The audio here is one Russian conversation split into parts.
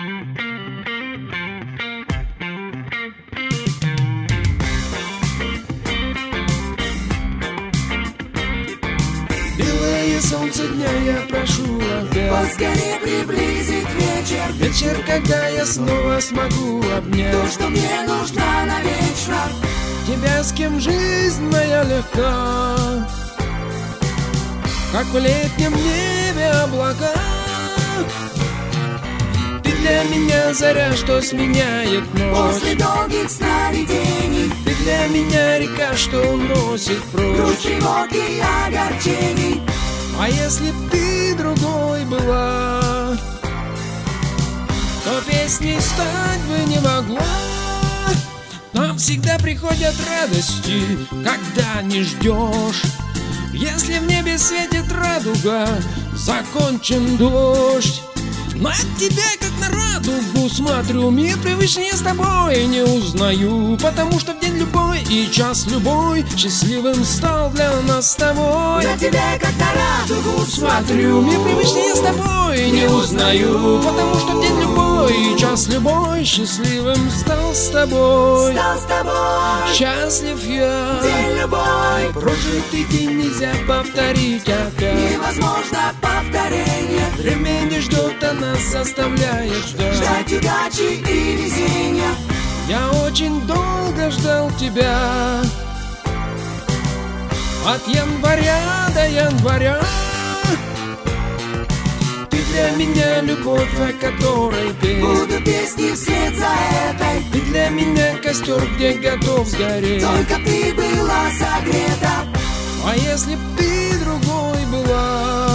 Белое солнце дня я прошу опять, поскорее приблизить вечер. вечер, когда я снова смогу обнять То, что мне нужно навечно. тебя, с кем жизнь моя легка, как в летнем небе облака. Ты для меня заря, что сменяет ночь. После долгих сновидений Ты для меня река, что уносит грусть, прочь. тревог и огорчений. А если б ты другой была, то песней стать бы не могла. Нам всегда приходят радости, когда не ждешь. Если в небе светит радуга, закончен дождь. На тебя, как на радугу, смотрю, мир привычнее с тобой не узнаю, потому что в день любой и час любой счастливым стал для нас с тобой. На тебя, как на радугу, Смотрю, мир привычнее с тобой не узнаю, потому что в день любой и час любой счастливым стал с тобой. стал с тобой. Счастлив я, День любой, прожитый день нельзя повторить опять. невозможно повторение. Время не ждет, а нас заставляет ждать. Ждать удачи и везения. Я очень долго ждал тебя, от января до января. Ты для меня любовь, о которой петь. Буду песни вслед за этой. Ты для меня костер, где готов сгореть. Только ты была согрета. А если б ты другой была,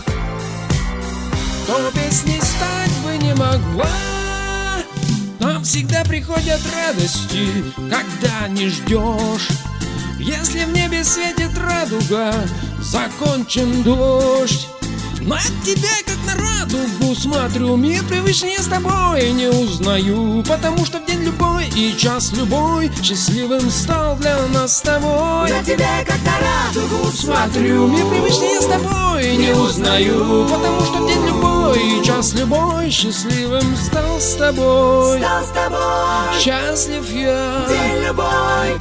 то песней стать бы не могла. Нам всегда приходят радости, когда не ждешь. Если в небе светит радуга, закончен дождь. На тебя, как на радугу, смотрю, мир привычнее с тобой не узнаю, потому что в день любой и час любой счастливым стал для нас с тобой. На тебя, как на радугу, Смотрю, мир привычнее с тобой не узнаю, потому что в день любой и час любой счастливым стал с тобой. стал с тобой. Счастлив я. День любой.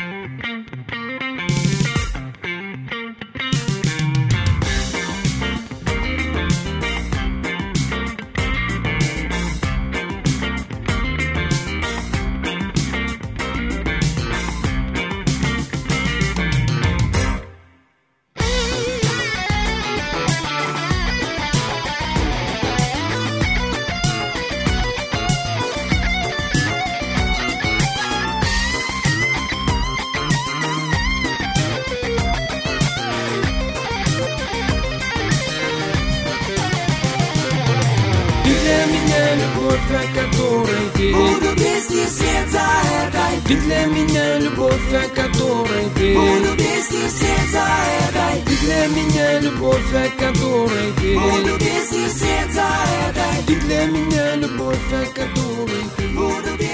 Ты для меня любовь, о которой петь. Буду песни вслед за этой. Ты для меня любовь, о которой петь. Буду песни вслед за этой. Ты для меня любовь, о которой петь. Буду песни вслед за этой. Ты для меня любовь, о которой петь. Буду